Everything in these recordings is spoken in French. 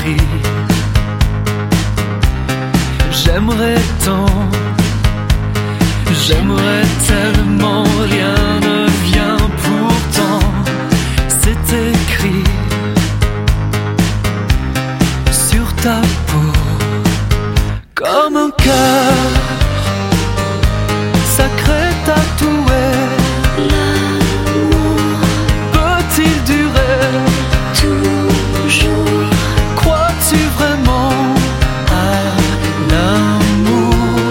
gris. J'aimerais tant, j'aimerais tellement, rien ne vient pourtant. C'est écrit sur ta peau comme un cœur sacré tatoué. L'amour peut-il durer toujours? Crois-tu vraiment à l'amour?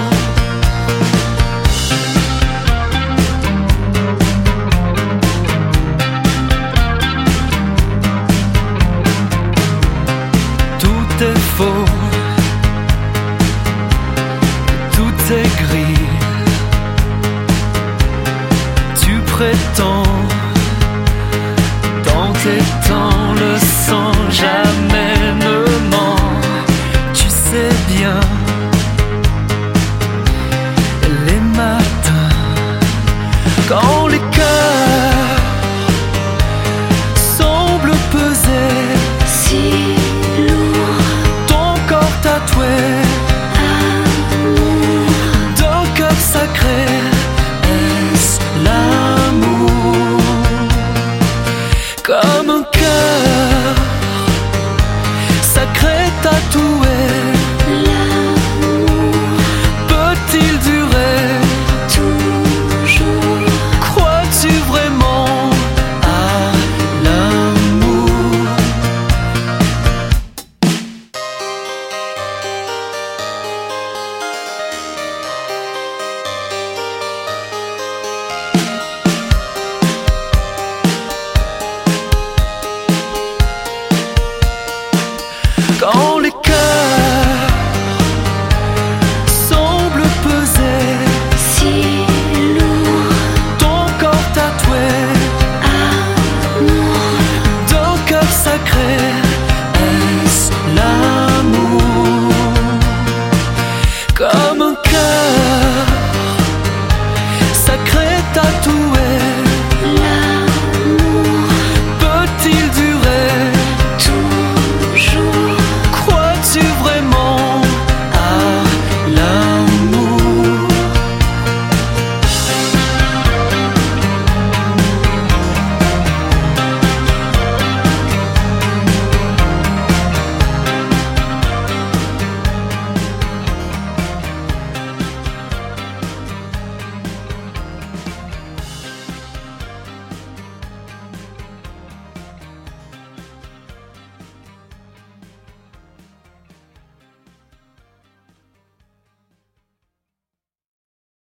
Tout est faux, tout est gris. Tu prétends dans tes temps, le sang jamais ne ment. Tu sais bien, les matins, quand les cœurs semblent peser Si lourd, ton corps tatoué amour, d'un cœur sacré. Est-ce l'amour? Comme un cœur